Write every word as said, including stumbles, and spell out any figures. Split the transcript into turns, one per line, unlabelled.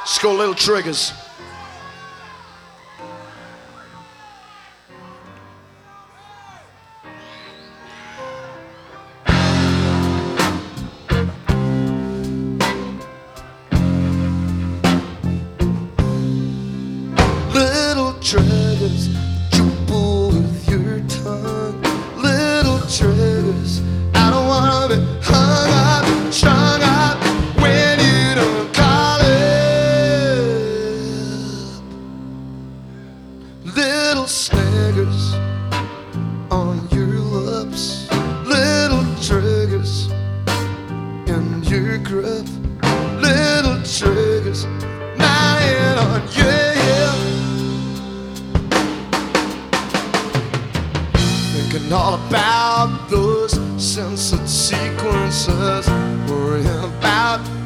It's called Little Triggers. Little triggers, you pull with your tongue. Little triggers, I don't wanna be hung up, strung up when you don't call it. Little snaggers on your lips. Little triggers in your grip. Little triggers lying on your hip. Thinking all about those sensitive sequences, worrying about